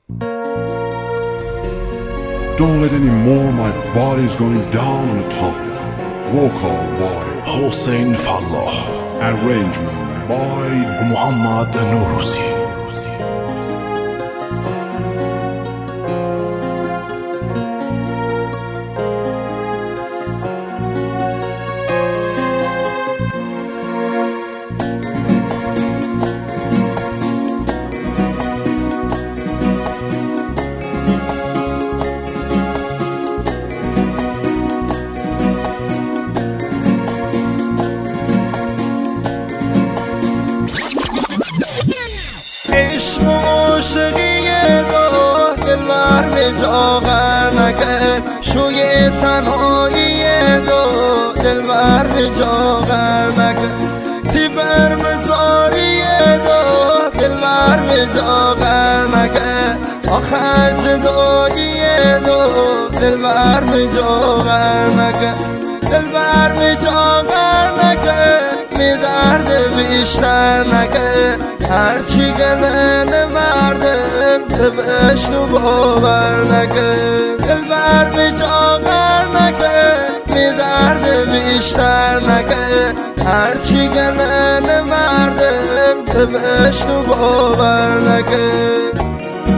Don't let any more, my body's going down on the top. Vocal by حسین فلاح، arrangement by محمد نوروزی. عشق و عاشقی دو دلبر به جا غر نکرد، شوی تنهایی دو دلبر به جا غر نکرد، تی بر مزاری دو دلبر به جا غر نکرد، آخر جدایی دو دلبر به جا غر نکرد، دلبر به جا غر نکرد، می درد بیشتر نکرد، هرچی گنه مردم تو بشنو باور نکرد، دلبر به جا غر نکرد، می درد بیشتر نکرد، هرچی گنه مردم تو بشنو باور نکرد.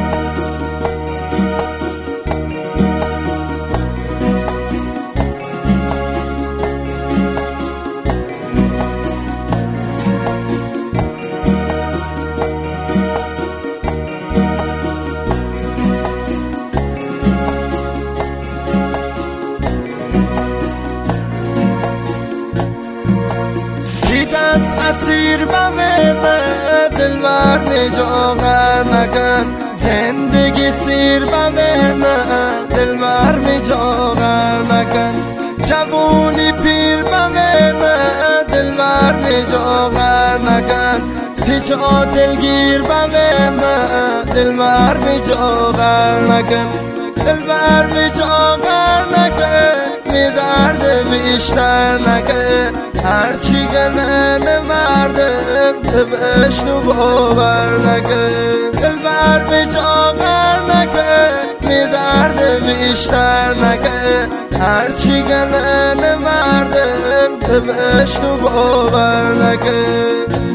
اسیر بمه دلبر به جا غر نکن، زندگی سیر بمه دلبر به جا غر نکن، جوونی پیر بمه دلبر به جا غر نکن، تیجا دلگیر بمه دلبر به جا غر نکن، دلبر به جا غر نکن، می درد بیشتر نکن، هرچی گنه مردم تو بشنو باور نکن، دلبر به جا غر نکن، می درد بیشتر نکن، هرچی گنه مردم تو بشنو باور نکن.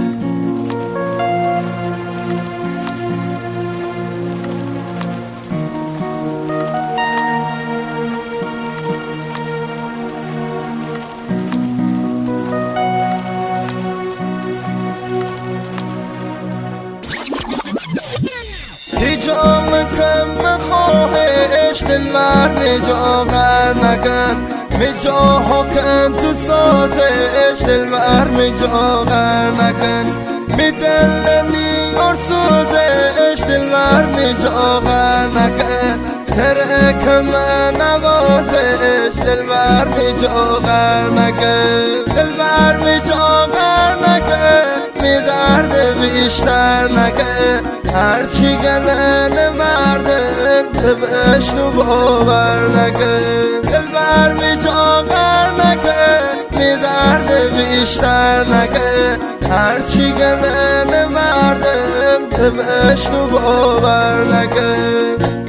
جام کم خواهش دلبر به جا غر نکن، به جا کن تو سازش دلبر به جا غر نکن، می دلنی اور سوزش دلبر به جا غر نکن، ترکم نوازش دلبر به جا غر نکن، دلبر به جا غر نکن، می درد بیشتر نکن، هرچی گنه مردم تو بشنو باور نکن، دلبر به جا غر نکن، می درد بیشتر نکن، هرچی گنه مردم تو بشنو باور نکن.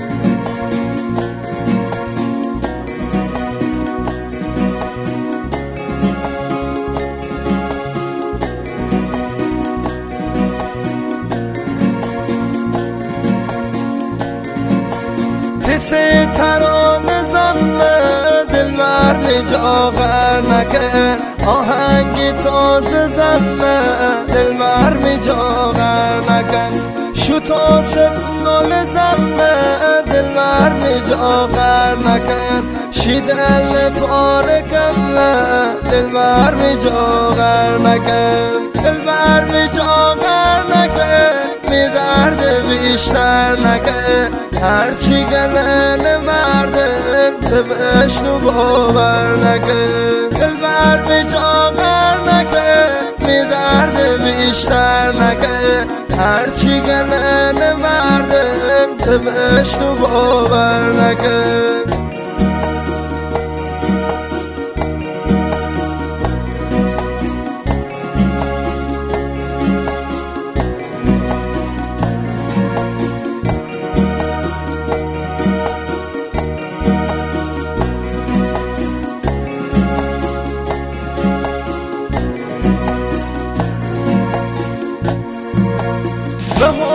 کسی ترانه زمه دلبر به جا غر نکن، آهنگی تازه زمه دلبر به جا غر نکن، شوتا سبنال زمه دلبر به جا غر نکن، شیدل پاره کمه دلبر به جا غر نکن، دلبر به جا غر نکن، می درد بیشتر نکن، هرچی گنه مردم تو بشنو باور نکن، دلبر به جا غر نکن، می درد بیشتر نکن، هرچی گنه مردم تو بشنو باور نکن.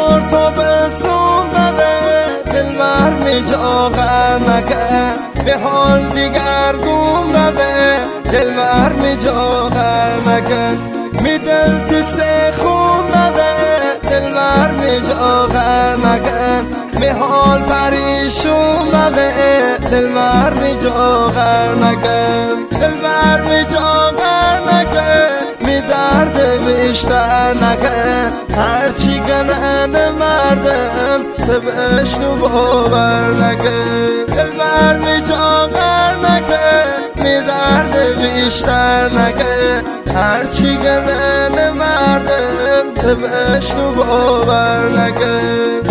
بهار تو بسون بده دل مرمی جاغر نکن به حال دیگر گم بده دل مرمی جاغر نکن می دل تسه خون بده دل مرمی جاغر نکن می حال پریشون بده دل مرمی جاغر نکن دل مرمی جاغر نکن می درد بیشتر نکن هرچی کنن مردم تو بشنو باور نکن دل مرمی جاغر نکن می درد بیشتر نکن هرچی کنن مردم تو بشنو باور نکن